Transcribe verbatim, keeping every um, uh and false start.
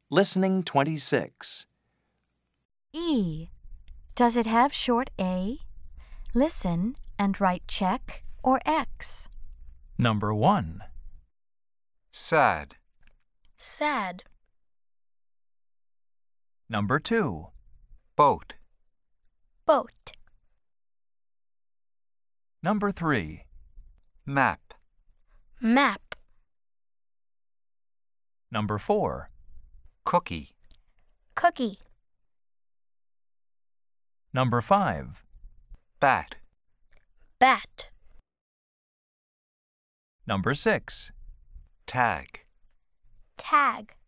Listening twenty-six. E. Does it have short A? Listen and write check or X. Number one. Sad. Sad. Number two. Boat. Boat. Number three. Map. Map. Number four. Cookie. Cookie. Number five. Bat. Bat. Number six. Tag. Tag.